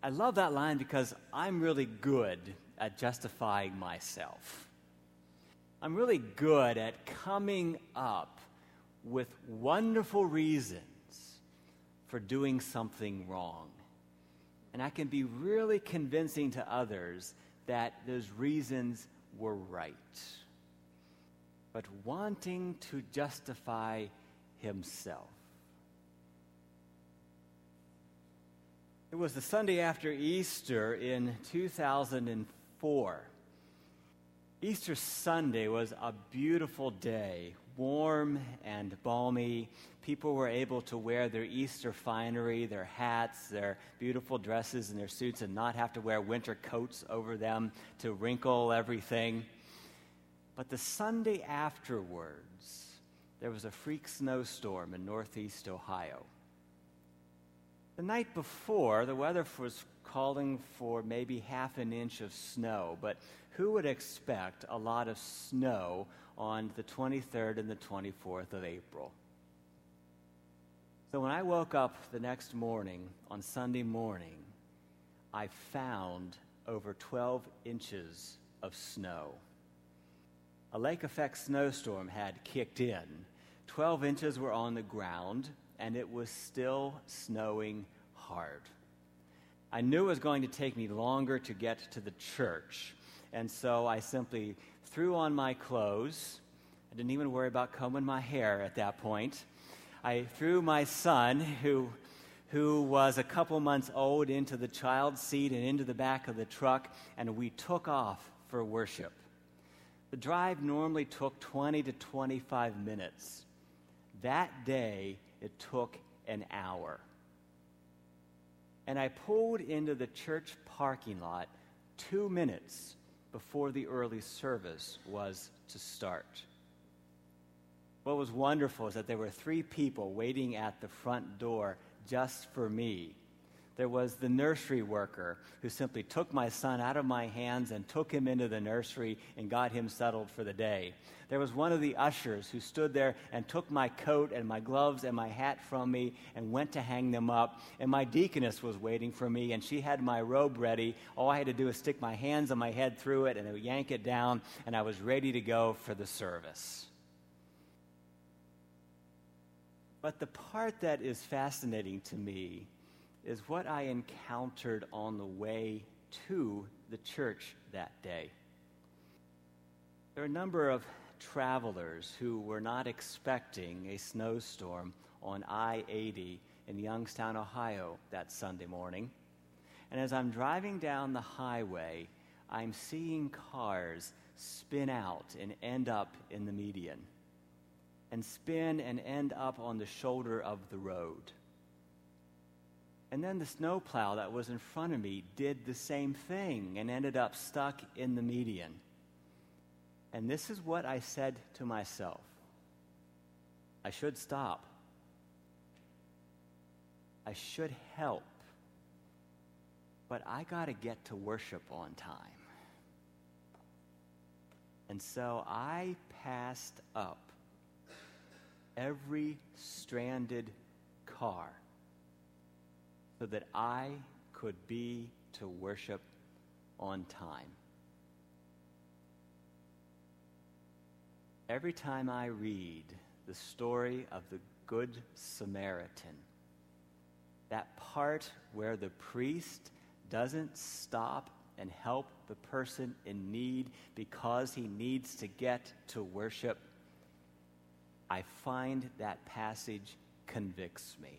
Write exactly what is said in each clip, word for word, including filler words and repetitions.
I love that line because I'm really good at justifying myself. I'm really good at coming up with wonderful reasons for doing something wrong. And I can be really convincing to others that those reasons were right. But wanting to justify himself. It was the Sunday after Easter in two thousand four. Easter Sunday was a beautiful day, warm and balmy. People were able to wear their Easter finery, their hats, their beautiful dresses and their suits, and not have to wear winter coats over them to wrinkle everything. But the Sunday afterwards, there was a freak snowstorm in northeast Ohio. The night before, the weather was calling for maybe half an inch of snow, but who would expect a lot of snow on the twenty-third and the twenty-fourth of April? So when I woke up the next morning, on Sunday morning, I found over twelve inches of snow. A lake effect snowstorm had kicked in. twelve inches were on the ground, and it was still snowing hard. I knew it was going to take me longer to get to the church, and so I simply threw on my clothes. I didn't even worry about combing my hair at that point. I threw my son, who, who was a couple months old, into the child's seat and into the back of the truck, and we took off for worship. The drive normally took twenty to twenty-five minutes. That day, it took an hour. And I pulled into the church parking lot two minutes before the early service was to start. What was wonderful is that there were three people waiting at the front door just for me. There was the nursery worker who simply took my son out of my hands and took him into the nursery and got him settled for the day. There was one of the ushers who stood there and took my coat and my gloves and my hat from me and went to hang them up. And my deaconess was waiting for me, and she had my robe ready. All I had to do was stick my hands on my head through it and I would yank it down, and I was ready to go for the service. But the part that is fascinating to me is what I encountered on the way to the church that day. There are a number of travelers who were not expecting a snowstorm on I eighty in Youngstown, Ohio that Sunday morning. And as I'm driving down the highway, I'm seeing cars spin out and end up in the median, and spin and end up on the shoulder of the road. And then the snowplow that was in front of me did the same thing and ended up stuck in the median. And this is what I said to myself: I should stop. I should help. But I got to get to worship on time. And so I passed up every stranded car so that I could be to worship on time. Every time I read the story of the Good Samaritan, that part where the priest doesn't stop and help the person in need because he needs to get to worship, I find that passage convicts me.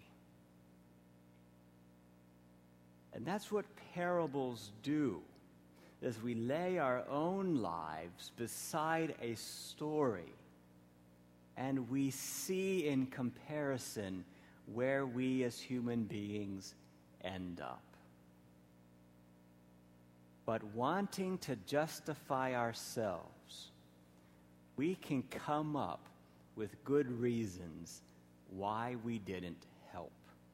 And that's what parables do, is we lay our own lives beside a story, and we see in comparison where we as human beings end up. But wanting to justify ourselves, we can come up with good reasons why we didn't help.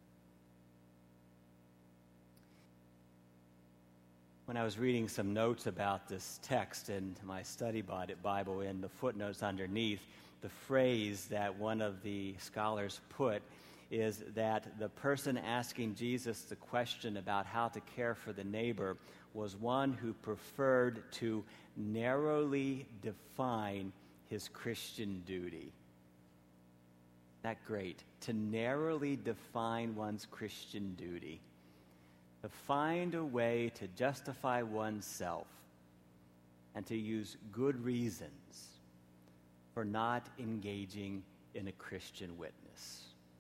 When I was reading some notes about this text in my study Bible, in the footnotes underneath, the phrase that one of the scholars put is that the person asking Jesus the question about how to care for the neighbor was one who preferred to narrowly define his Christian duty. Isn't that great? To narrowly define one's Christian duty. To find a way to justify oneself and to use good reasons for not engaging in a Christian witness.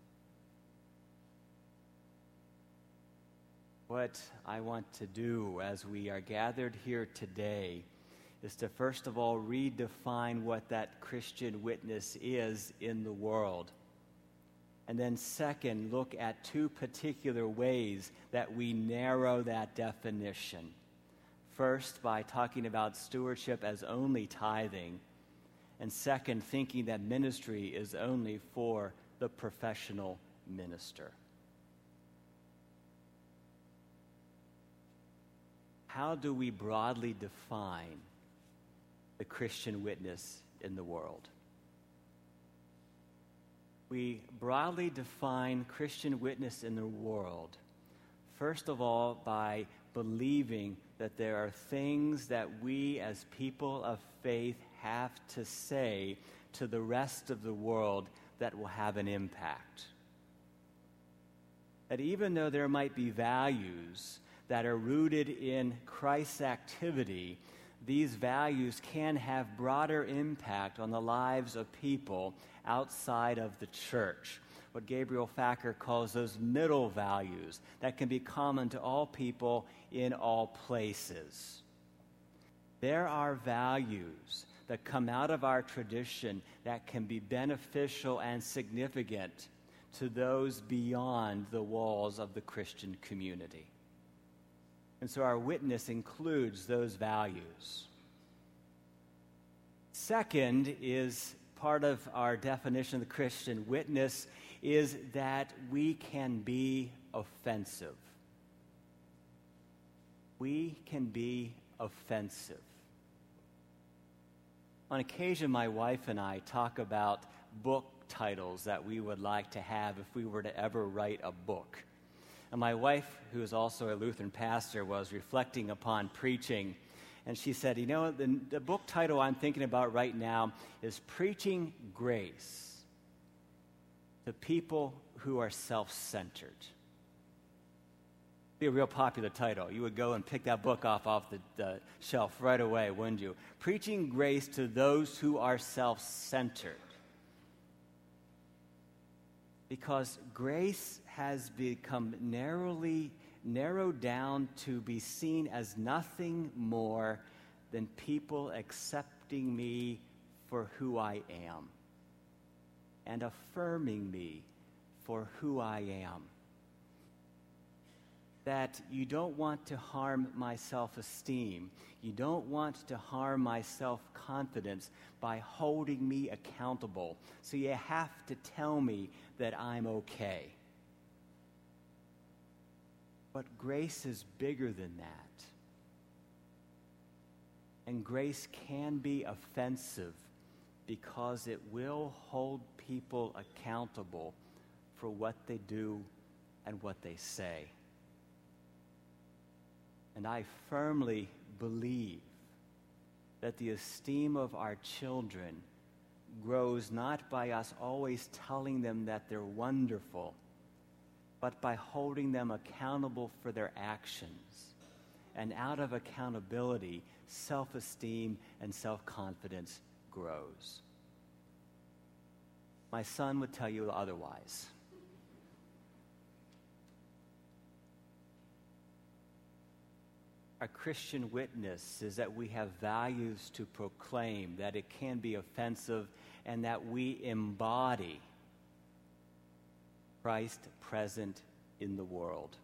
What I want to do as we are gathered here today is to first of all redefine what that Christian witness is in the world. And then second, look at two particular ways that we narrow that definition. First, by talking about stewardship as only tithing. And second, thinking that ministry is only for the professional minister. How do we broadly define the Christian witness in the world? We broadly define Christian witness in the world, first of all, by believing that there are things that we as people of faith have to say to the rest of the world that will have an impact. That even though there might be values that are rooted in Christ's activity, these values can have broader impact on the lives of people outside of the church. What Gabriel Facker calls those middle values that can be common to all people in all places. There are values that come out of our tradition that can be beneficial and significant to those beyond the walls of the Christian community. And so our witness includes those values. Second is part of our definition of the Christian witness is that we can be offensive. We can be offensive. On occasion, my wife and I talk about book titles that we would like to have if we were to ever write a book. And my wife, who is also a Lutheran pastor, was reflecting upon preaching, and she said, you know, the, the book title I'm thinking about right now is Preaching Grace to People Who Are Self-Centered. Be a real popular title. You would go and pick that book off off the, the shelf right away, wouldn't you? Preaching Grace to Those Who Are Self-Centered. Because grace has become narrowly narrowed down to be seen as nothing more than people accepting me for who I am and affirming me for who I am. That you don't want to harm my self-esteem. You don't want to harm my self-confidence by holding me accountable. So you have to tell me that I'm okay. But grace is bigger than that. And grace can be offensive because it will hold people accountable for what they do and what they say. And I firmly believe that the esteem of our children grows not by us always telling them that they're wonderful, but by holding them accountable for their actions. And out of accountability, self-esteem and self-confidence grows. My son would tell you otherwise. Our Christian witness is that we have values to proclaim, that it can be offensive, and that we embody Christ present in the world.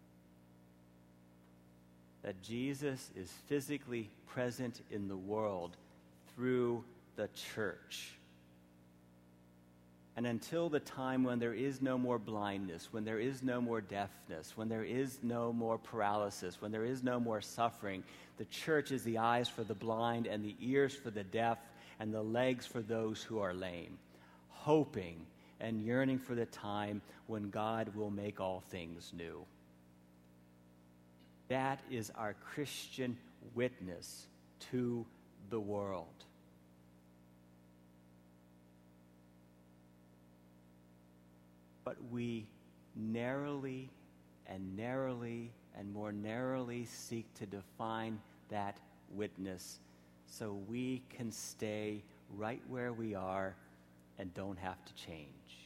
That Jesus is physically present in the world through the church. And until the time when there is no more blindness, when there is no more deafness, when there is no more paralysis, when there is no more suffering, the church is the eyes for the blind and the ears for the deaf and the legs for those who are lame, hoping and yearning for the time when God will make all things new. That is our Christian witness to the world. But we narrowly and narrowly and more narrowly seek to define that witness so we can stay right where we are and don't have to change.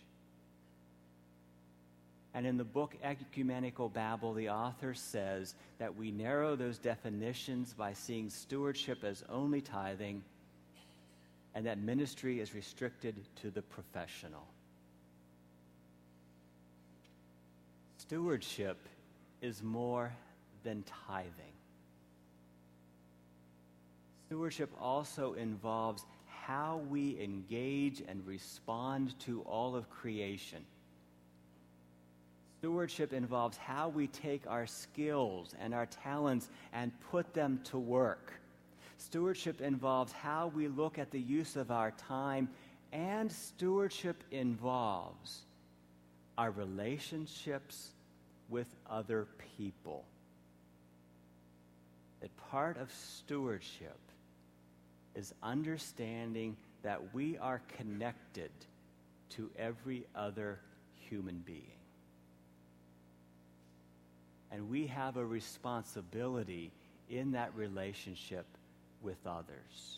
And in the book Ecumenical Babel, the author says that we narrow those definitions by seeing stewardship as only tithing, and that ministry is restricted to the professional. Stewardship is more than tithing. Stewardship also involves how we engage and respond to all of creation. Stewardship involves how we take our skills and our talents and put them to work. Stewardship involves how we look at the use of our time, and stewardship involves our relationships with other people. That part of stewardship is understanding that we are connected to every other human being. And we have a responsibility in that relationship with others.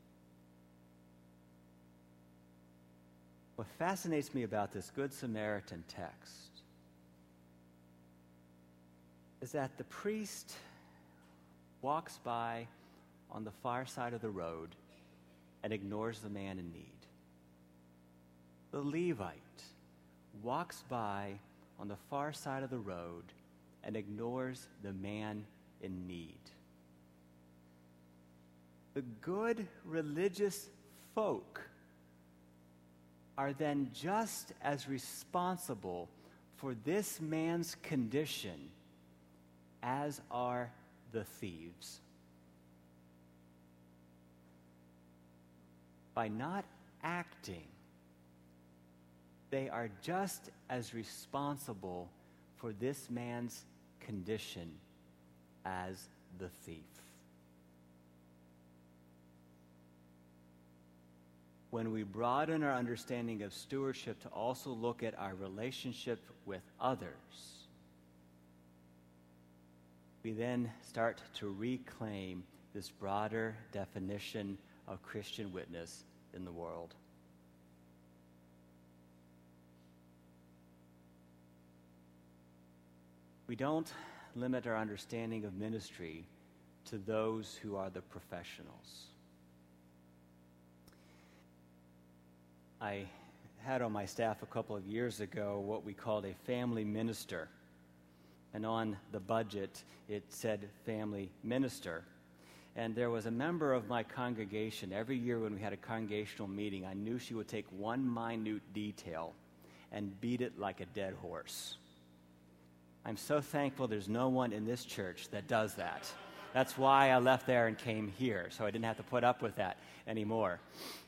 What fascinates me about this Good Samaritan text is that the priest walks by on the far side of the road and ignores the man in need. The Levite walks by on the far side of the road and ignores the man in need. The good religious folk are then just as responsible for this man's condition as are the thieves. By not acting, they are just as responsible for this man's condition as the thief. When we broaden our understanding of stewardship to also look at our relationship with others, we then start to reclaim this broader definition of Christian witness in the world. We don't limit our understanding of ministry to those who are the professionals. I had on my staff a couple of years ago what we called a family minister. And on the budget, it said family minister. And there was a member of my congregation, every year when we had a congregational meeting, I knew she would take one minute detail and beat it like a dead horse. I'm so thankful there's no one in this church that does that. That's why I left there and came here, so I didn't have to put up with that anymore.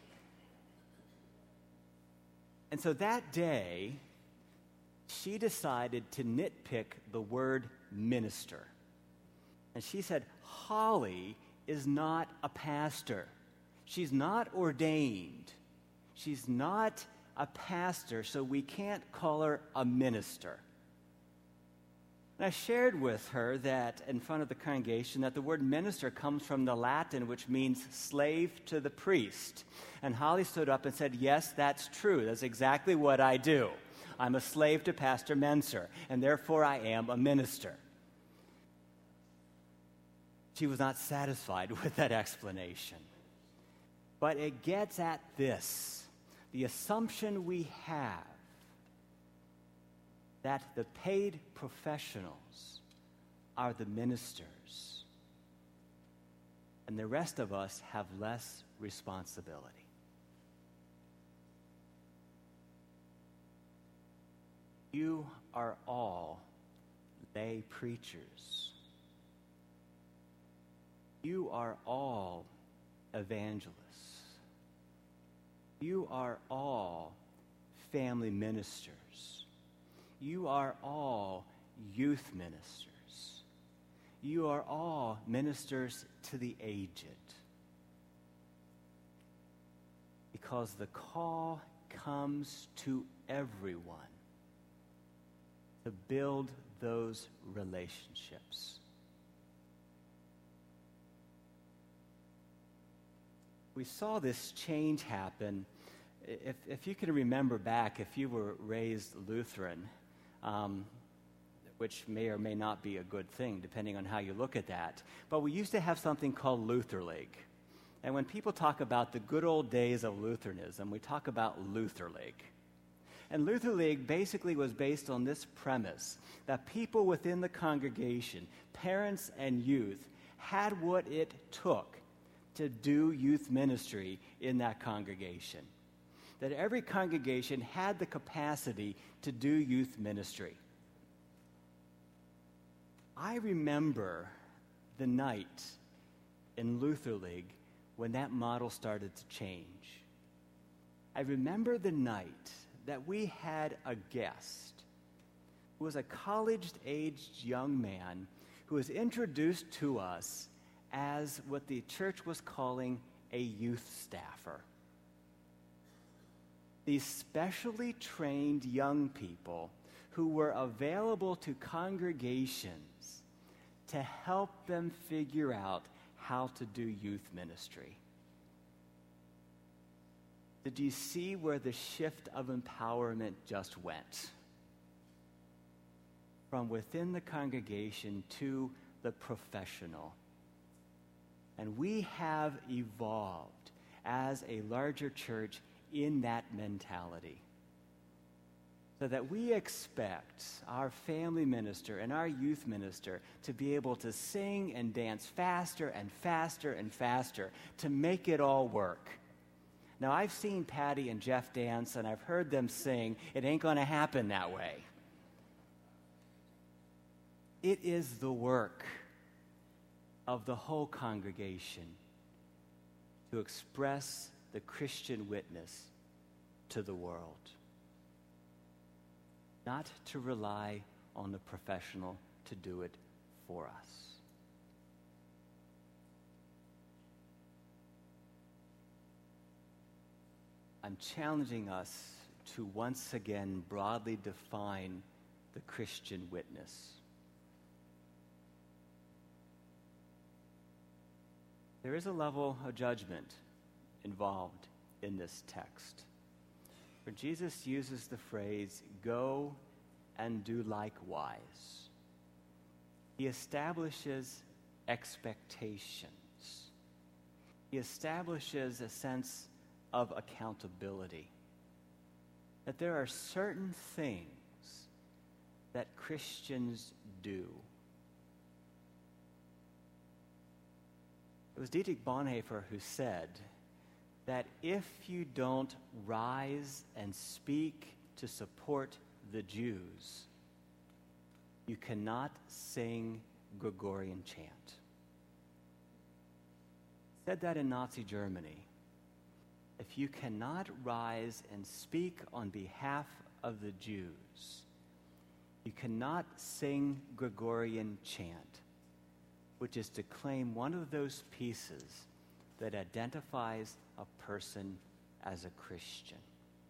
And so that day, she decided to nitpick the word minister. And she said, Holly is not a pastor. She's not ordained. She's not a pastor, so we can't call her a minister. And I shared with her that in front of the congregation that the word minister comes from the Latin, which means slave to the priest. And Holly stood up and said, yes, that's true. That's exactly what I do. I'm a slave to Pastor Menser, and therefore I am a minister. She was not satisfied with that explanation. But it gets at this, the assumption we have that the paid professionals are the ministers, and the rest of us have less responsibility. You are all lay preachers. You are all evangelists. You are all family ministers. You are all youth ministers. You are all ministers to the aged. Because the call comes to everyone to build those relationships. We saw this change happen. If, if you can remember back, if you were raised Lutheran, um, which may or may not be a good thing, depending on how you look at that, but we used to have something called Luther League. And when people talk about the good old days of Lutheranism, we talk about Luther League. And Luther League basically was based on this premise that people within the congregation, parents and youth, had what it took to do youth ministry in that congregation. That every congregation had the capacity to do youth ministry. I remember the night in Luther League when that model started to change. I remember the night that we had a guest who was a college-aged young man who was introduced to us as what the church was calling a youth staffer. These specially trained young people who were available to congregations to help them figure out how to do youth ministry. Did you see where the shift of empowerment just went? From within the congregation to the professional. And we have evolved as a larger church in that mentality. So that we expect our family minister and our youth minister to be able to sing and dance faster and faster and faster to make it all work. Now, I've seen Patty and Jeff dance, and I've heard them sing. It ain't going to happen that way. It is the work of the whole congregation to express the Christian witness to the world. Not to rely on the professional to do it for us. I'm challenging us to once again broadly define the Christian witness. There is a level of judgment involved in this text, where Jesus uses the phrase, "Go and do likewise." He establishes expectations. He establishes a sense of accountability. That there are certain things that Christians do. It was Dietrich Bonhoeffer who said that if you don't rise and speak to support the Jews, you cannot sing Gregorian chant. He said that in Nazi Germany. If you cannot rise and speak on behalf of the Jews, you cannot sing Gregorian chant, which is to claim one of those pieces that identifies a person as a Christian.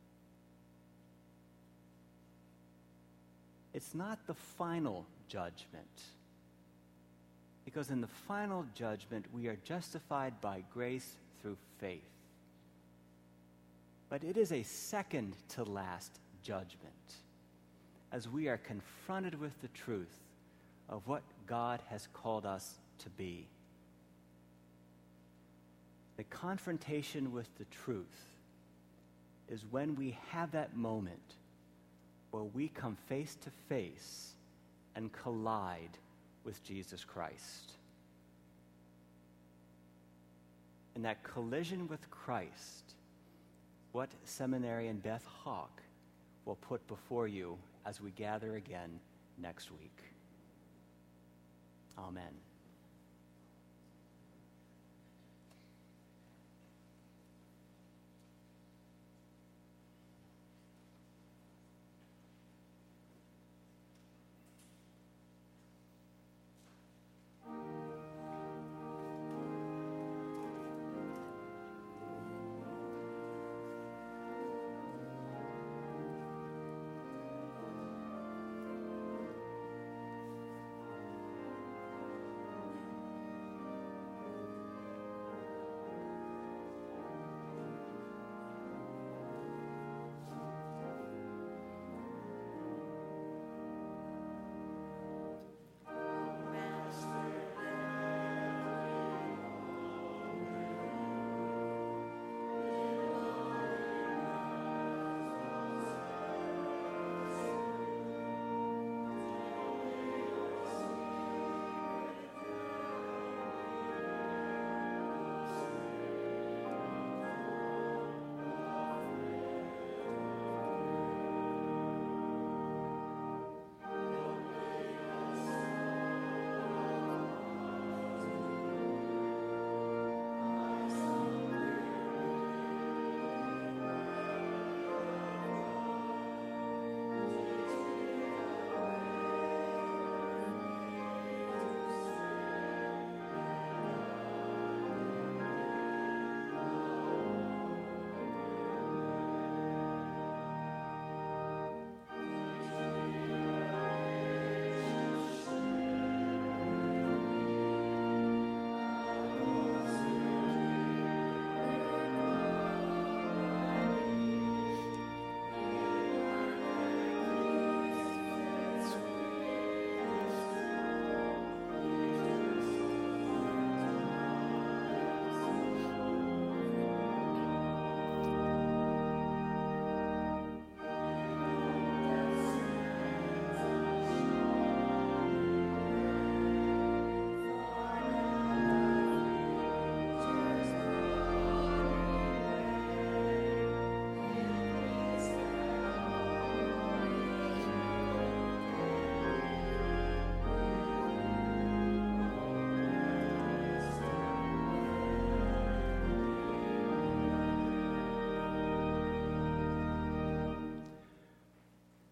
It's not the final judgment, because in the final judgment, we are justified by grace through faith. But it is a second to last judgment, as we are confronted with the truth of what God has called us to be. The confrontation with the truth is when we have that moment where we come face to face and collide with Jesus Christ. And that collision with Christ, what seminarian Beth Hawk will put before you as we gather again next week. Amen.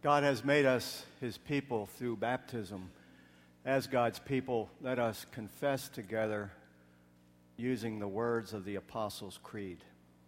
God has made us his people through baptism. As God's people, let us confess together using the words of the Apostles' Creed.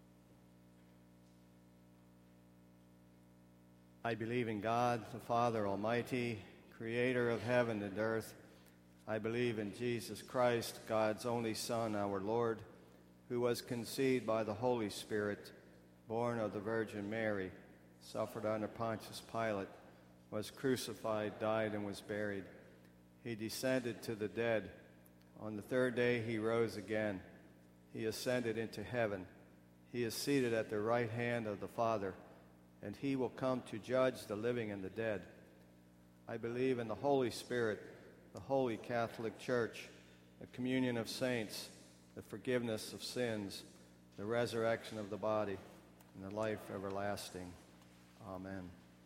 I believe in God, the Father Almighty, creator of heaven and earth. I believe in Jesus Christ, God's only Son, our Lord, who was conceived by the Holy Spirit, born of the Virgin Mary, suffered under Pontius Pilate, was crucified, died, and was buried. He descended to the dead. On the third day he rose again. He ascended into heaven. He is seated at the right hand of the Father, and he will come to judge the living and the dead. I believe in the Holy Spirit, the Holy Catholic Church, the communion of saints, the forgiveness of sins, the resurrection of the body, and the life everlasting. Amen.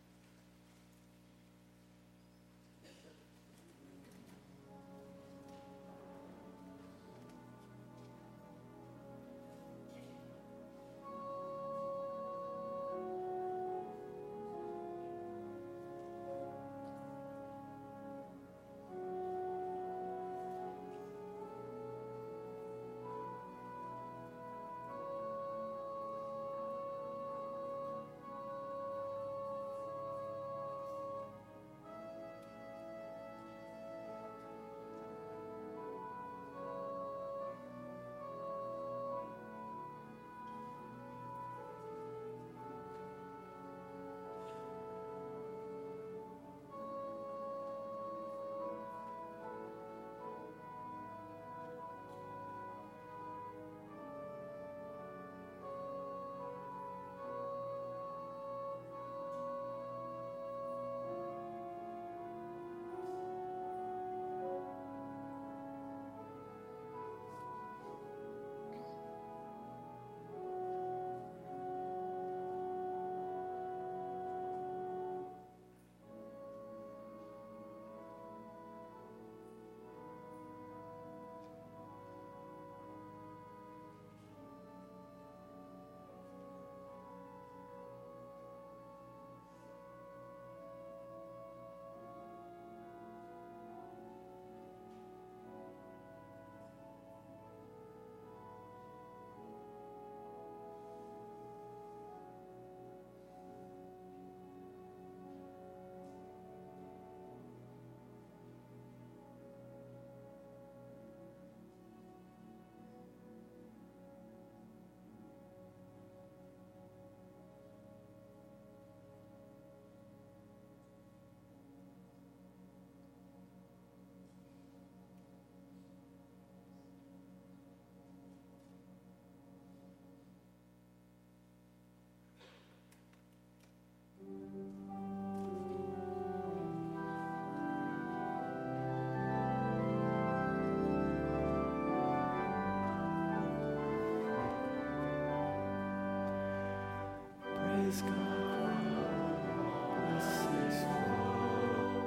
Praise God. Bless his soul.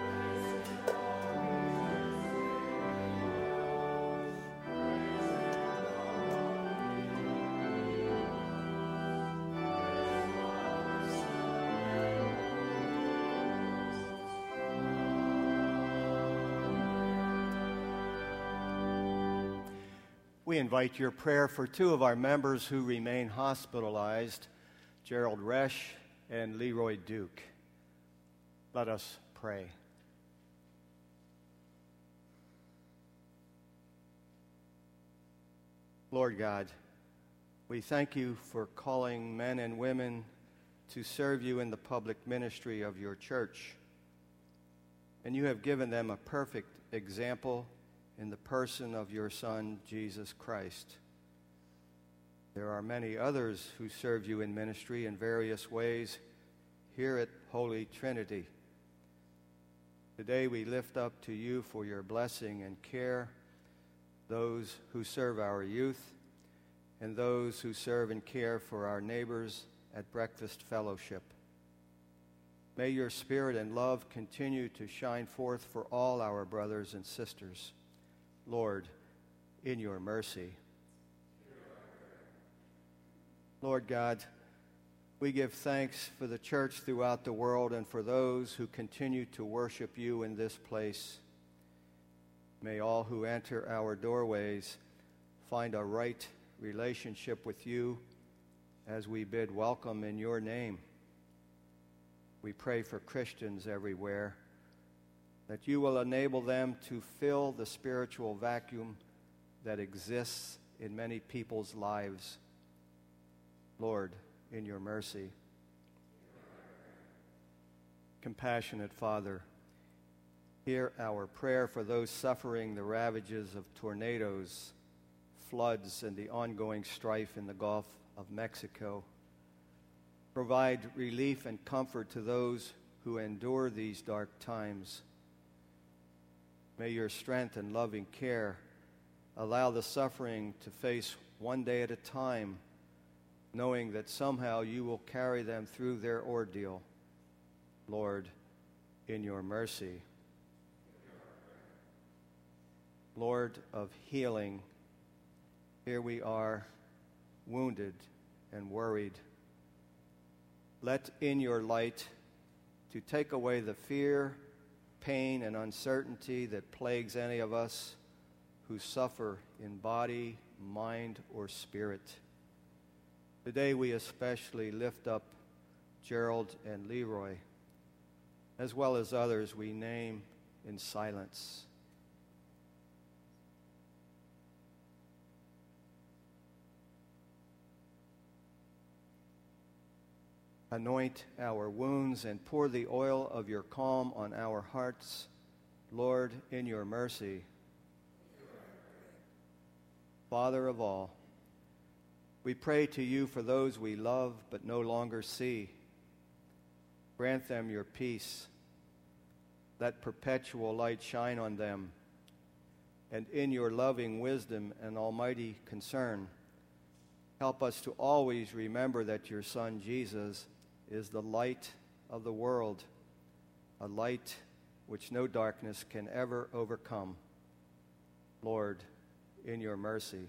We invite your prayer for two of our members who remain hospitalized, Gerald Resch and Leroy Duke. Let us pray. Lord God, we thank you for calling men and women to serve you in the public ministry of your church. And you have given them a perfect example in the person of your Son, Jesus Christ. There are many others who serve you in ministry in various ways here at Holy Trinity. Today we lift up to you for your blessing and care those who serve our youth and those who serve and care for our neighbors at Breakfast Fellowship. May your spirit and love continue to shine forth for all our brothers and sisters. Lord, in your mercy. Lord God, We give thanks for the church throughout the world and for those who continue to worship you in this place. May all who enter our doorways find a right relationship with you as we bid welcome in your name. We pray for Christians everywhere, that you will enable them to fill the spiritual vacuum that exists in many people's lives. Lord, in your mercy. Compassionate Father, hear our prayer for those suffering the ravages of tornadoes, floods, and the ongoing strife in the Gulf of Mexico. Provide relief and comfort to those who endure these dark times. May your strength and loving care allow the suffering to face one day at a time, knowing that somehow you will carry them through their ordeal. Lord, in your mercy. Lord of healing, here we are, wounded and worried. Let in your light to take away the fear, pain, and uncertainty that plagues any of us who suffer in body, mind, or spirit. Today we especially lift up Gerald and Leroy, as well as others we name in silence. Anoint our wounds and pour the oil of your calm on our hearts, Lord, in your mercy. Father of all, we pray to you for those we love but no longer see. Grant them your peace. Let perpetual light shine on them. And in your loving wisdom and almighty concern, help us to always remember that your Son, Jesus, is the light of the world, a light which no darkness can ever overcome. Lord, in your mercy.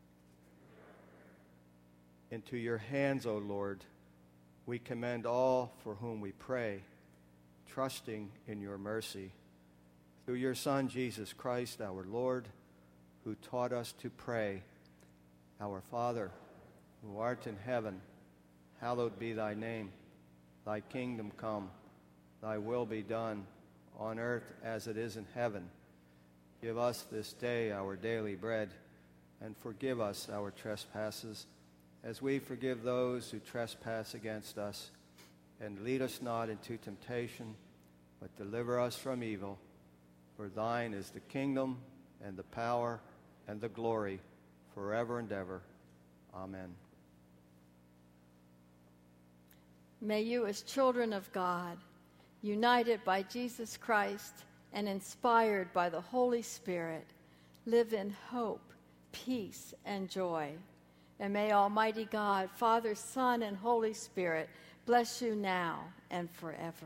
Into your hands, O Lord, we commend all for whom we pray, trusting in your mercy. Through your Son, Jesus Christ, our Lord, who taught us to pray, Our Father, who art in heaven, hallowed be thy name. Thy kingdom come, thy will be done, on earth as it is in heaven. Give us this day our daily bread, and forgive us our trespasses, as we forgive those who trespass against us. And lead us not into temptation, but deliver us from evil. For thine is the kingdom, and the power, and the glory, forever and ever. Amen. May you, as children of God, united by Jesus Christ and inspired by the Holy Spirit, live in hope, peace, and joy. And may Almighty God, Father, Son, and Holy Spirit bless you now and forever.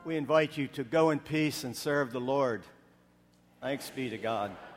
we invite you to go in peace and serve the Lord. Thanks be to God.